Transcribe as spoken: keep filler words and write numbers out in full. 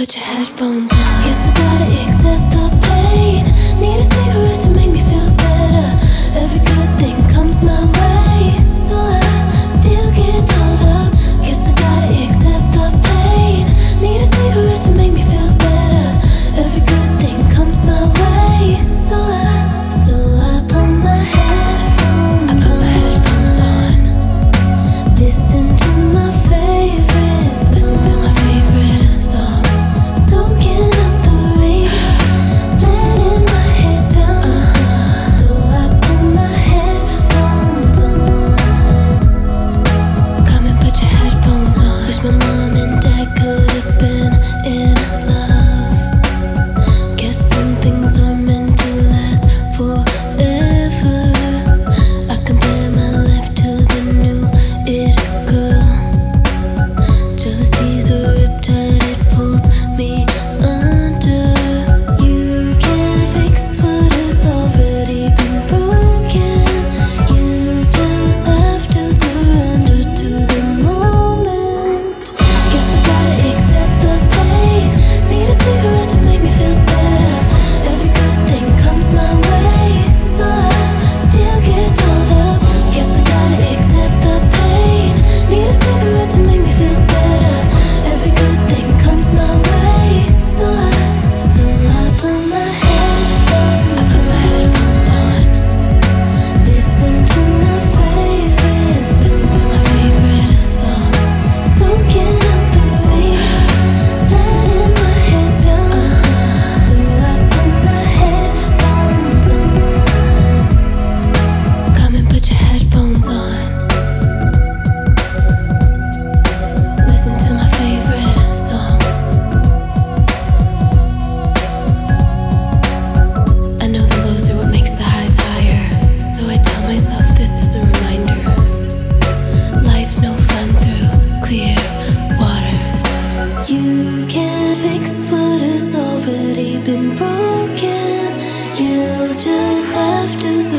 Put your headphones on. Guess I gotta accept the pain. Need a cigarette to make me feel better. Every good thing comes my way, so I still get told up. Guess I gotta accept the pain. Need a cigarette to make me feel better. Every good thing comes my way, so I, so I put my headphones on. I put my headphones on. Listen to my favorite song. Listen to my favorite song. Soaking up the rain, letting my head down. Uh-huh. So I put my headphones on. Come and put your headphones on. Wish my mom and dad could have been in love. Guess some things are meant to last forever. I compare my life to the new it girl. Jealousy's a riptide, it pulls me under. You can't fix what has already been broken. You just have to surrender to the moment. Guess I gotta accept the pain. Need a cigarette to make me feel better. Every good thing comes my way, so I still get told up. Guess I gotta accept the pain. Need a cigarette to make me feel better. Every good thing comes my way, so I, so I put my headphones. I put my headphones on. Listen to my favorite song. Listen to my favorite song. Soaking up the rain, letting my head down. Uh-huh. So I put my headphones on. Come and put your headphones on. Listen to my favorite song. I know the lows are what makes the highs higher, so I tell myself this is a reminder. Life's no fun through clear waters. You can't fix what has already been broken. You just have to